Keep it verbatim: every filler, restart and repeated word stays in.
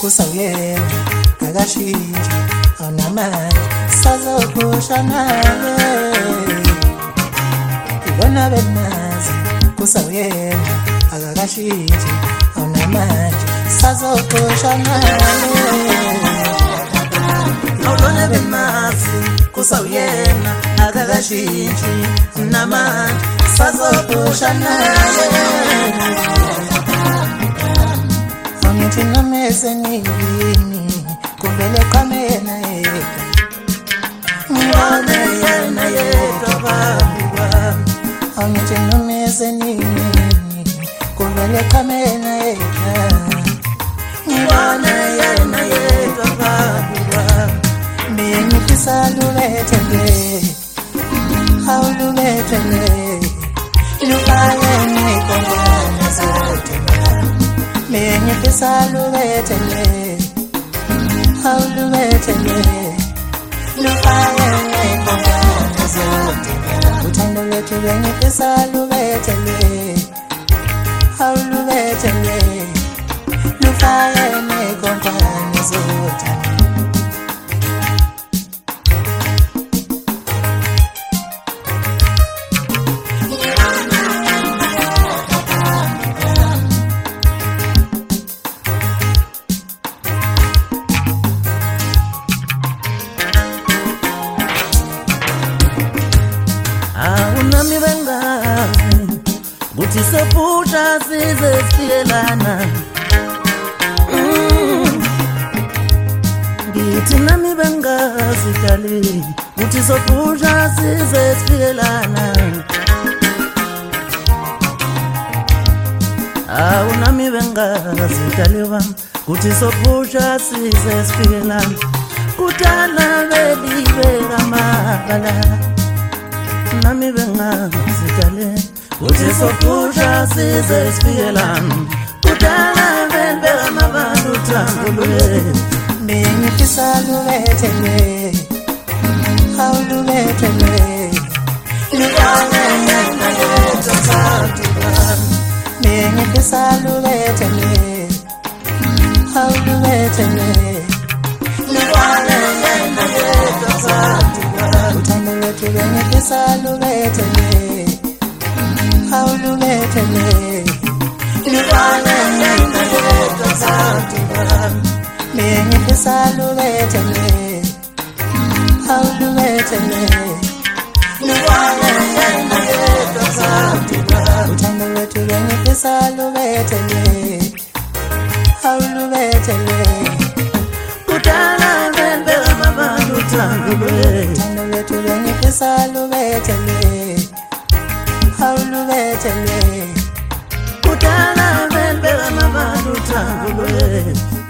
kusawuyena akashintsha awunamandla sazophusha naye ibona benazi kusawuyena akakashintsha awunamandla sazophusha naye awulona benazi kusawuyena akakashintsha awunamandla sazophusha naye angithi nomese nini kumele qhamena yedwa ngibona yena yedwa babu wami angithi nomese nini kumele qhamena yedwa ngibona yena yedwa babu wami bengifisa lubethele awulubethele lukaye ngikongana zote bengifisa lubethele awulubethele lukaye ngikongana zote uthando lwethu bengifisa lubethele awulubethele lukaye ngikongana zote Awunami bengazi kuthi sophusha size siyelana ngithi nami bengazi dali kuthi sophusha size siyelana awunami bengazi dali wami kuthi sophusha size siyelana kudala belibeka amabala nami bengazi dale uthi sophusha size sifikelana kudala belibeka amabantu thangulwe bengifisa lubethele awulubethele lukaye yena yedwa babu wami bengifisa lubethele awulubethele lukaye yena yedwa babu wami uthando lwethu bengifisa lubethele awulubethele lukaye yena yedwa babu wami bengifisa lubethele awulubethele lukaye yena yedwa babu wami uthando lwethu bengifisa lubethele awulubethele kudala belibeka amabantu thangulwe uthando lwethu bengifisa lubethele awulubethele kudala belibeka amabantu thangulwe